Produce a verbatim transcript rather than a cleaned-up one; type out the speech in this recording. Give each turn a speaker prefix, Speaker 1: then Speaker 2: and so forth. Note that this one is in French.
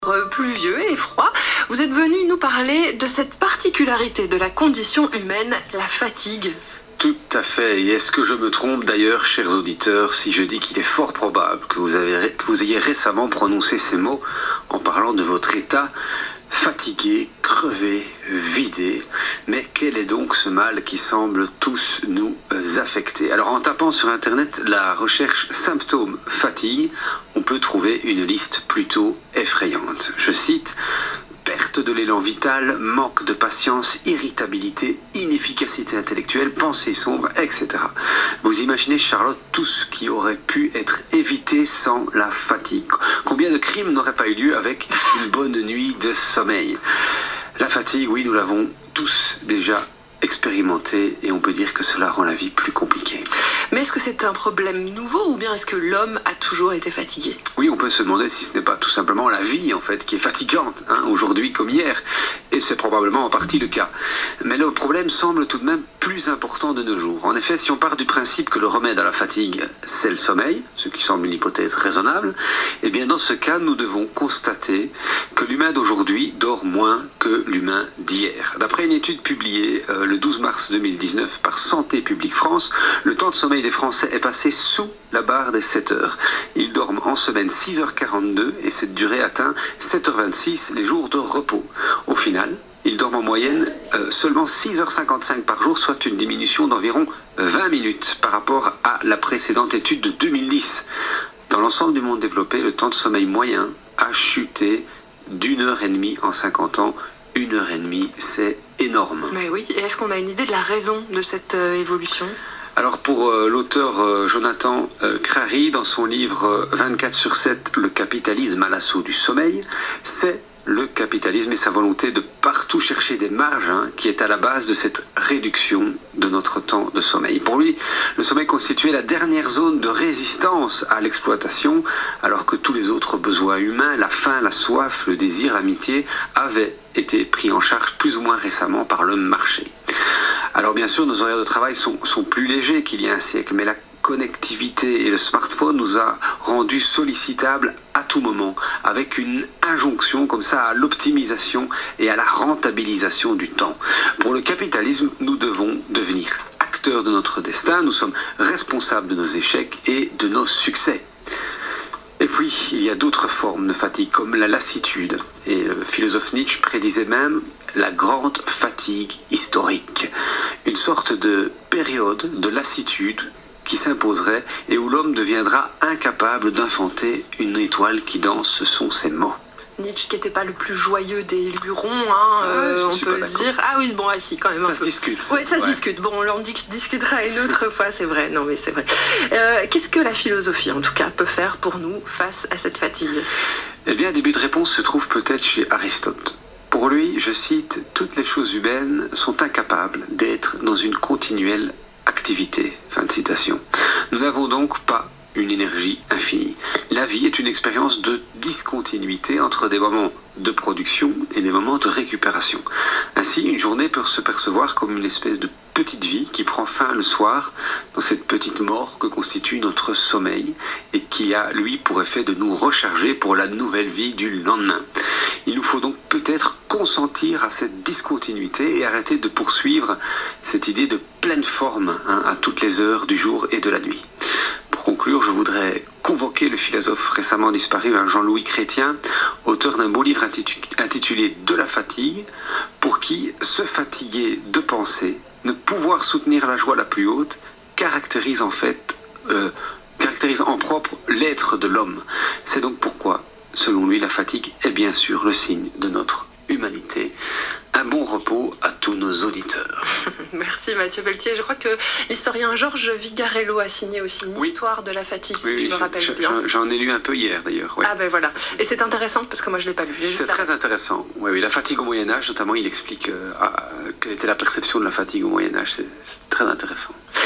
Speaker 1: Pluvieux et froid, vous êtes venu nous parler de cette particularité de la condition humaine, la fatigue.
Speaker 2: Tout à fait. Et est-ce que je me trompe d'ailleurs, chers auditeurs, si je dis qu'il est fort probable que vous, avez, que vous ayez récemment prononcé ces mots en parlant de votre état fatigué, crevé, vidé. Mais quel est donc ce mal qui semble tous nous affecter? Alors en tapant sur internet la recherche symptômes fatigue, on peut trouver une liste plutôt effrayante. Je cite: perte de l'élan vital, manque de patience, irritabilité, inefficacité intellectuelle, pensée sombre, et cetera. Vous imaginez, Charlotte, tout ce qui aurait pu être évité sans la fatigue. Combien de crimes n'auraient pas eu lieu avec une bonne nuit de sommeil? La fatigue, oui, nous l'avons tous déjà expérimenté et on peut dire que cela rend la vie plus compliquée.
Speaker 1: Mais est-ce que c'est un problème nouveau ou bien est-ce que l'homme a toujours été fatigué?
Speaker 2: Oui, on peut se demander si ce n'est pas tout simplement la vie en fait qui est fatigante, hein, aujourd'hui comme hier, et c'est probablement en partie le cas. Mais le problème semble tout de même plus important de nos jours. En effet, si on part du principe que le remède à la fatigue, c'est le sommeil, ce qui semble une hypothèse raisonnable, eh bien dans ce cas, nous devons constater que l'humain d'aujourd'hui dort moins que l'humain d'hier. D'après une étude publiée euh, le douze mars deux mille dix-neuf par Santé publique France, le temps de sommeil des Français est passé sous la barre des sept heures. Ils dorment en semaine six heures quarante-deux et cette durée atteint sept heures vingt-six les jours de repos. Au final, ils dorment en moyenne euh, seulement six heures cinquante-cinq par jour, soit une diminution d'environ vingt minutes par rapport à la précédente étude de deux mille dix. Dans l'ensemble du monde développé, le temps de sommeil moyen a chuté d'une heure et demie en cinquante ans. Une heure et demie, c'est énorme.
Speaker 1: Mais oui, et est-ce qu'on a une idée de la raison de cette euh, évolution ?
Speaker 2: Alors pour euh, l'auteur euh, Jonathan euh, Crary, dans son livre euh, vingt-quatre sur sept, le capitalisme à l'assaut du sommeil, c'est le capitalisme et sa volonté de partout chercher des marges hein, qui est à la base de cette réduction de notre temps de sommeil. Pour lui, le sommeil constituait la dernière zone de résistance à l'exploitation, alors que tous les autres besoins humains, la faim, la soif, le désir, l'amitié, avaient été pris en charge plus ou moins récemment par le marché. Alors bien sûr, nos horaires de travail sont, sont plus légers qu'il y a un siècle, mais la connectivité et le smartphone nous a rendus sollicitables à tout moment, avec une injonction comme ça à l'optimisation et à la rentabilisation du temps. Pour le capitalisme, nous devons devenir acteurs de notre destin, nous sommes responsables de nos échecs et de nos succès. Et puis, il y a d'autres formes de fatigue, comme la lassitude. Et le philosophe Nietzsche prédisait même la grande fatigue historique. Une sorte de période de lassitude qui s'imposerait et où l'homme deviendra incapable d'inventer une étoile qui danse, ce sont ses mots.
Speaker 1: Nietzsche qui n'était pas le plus joyeux des lurons, hein, euh,
Speaker 2: ouais,
Speaker 1: on peut le dire. Ah oui, bon, ah, si, quand même.
Speaker 2: Ça
Speaker 1: un
Speaker 2: se
Speaker 1: peu.
Speaker 2: discute.
Speaker 1: Oui, ça ouais. se discute. Bon, on en discutera une autre fois, c'est vrai. Non, mais c'est vrai. Euh, qu'est-ce que la philosophie, en tout cas, peut faire pour nous face à cette fatigue?
Speaker 2: Eh bien, un début de réponse se trouve peut-être chez Aristote. Pour lui, je cite, « Toutes les choses humaines sont incapables d'être dans une continuelle activité ». Fin de citation. Nous n'avons donc pas une énergie infinie. La vie est une expérience de discontinuité entre des moments de production et des moments de récupération. Ainsi, une journée peut se percevoir comme une espèce de petite vie qui prend fin le soir dans cette petite mort que constitue notre sommeil et qui a, lui, pour effet de nous recharger pour la nouvelle vie du lendemain. Il nous faut donc peut-être consentir à cette discontinuité et arrêter de poursuivre cette idée de pleine forme hein, à toutes les heures du jour et de la nuit. Pour conclure, je voudrais convoquer le philosophe récemment disparu, Jean-Louis Chrétien, auteur d'un beau livre intitulé « De la fatigue », pour qui se fatiguer de penser, ne pouvoir soutenir la joie la plus haute, caractérise en fait, euh, caractérise en propre l'être de l'homme. C'est donc pourquoi, selon lui, la fatigue est bien sûr le signe de notre humanité. Un bon repos à tous nos auditeurs.
Speaker 1: Merci Mathieu Pelletier. Je crois que l'historien Georges Vigarello a signé aussi une oui. histoire de la fatigue, si oui, je me rappelle je, bien.
Speaker 2: J'en ai lu un peu hier d'ailleurs. Ouais.
Speaker 1: Ah ben voilà. Et c'est intéressant parce que moi je ne l'ai pas lu.
Speaker 2: C'est très la... intéressant. Oui, oui, la fatigue au Moyen-Âge, notamment, il explique euh, à, quelle était la perception de la fatigue au Moyen-Âge. C'est, c'est très intéressant.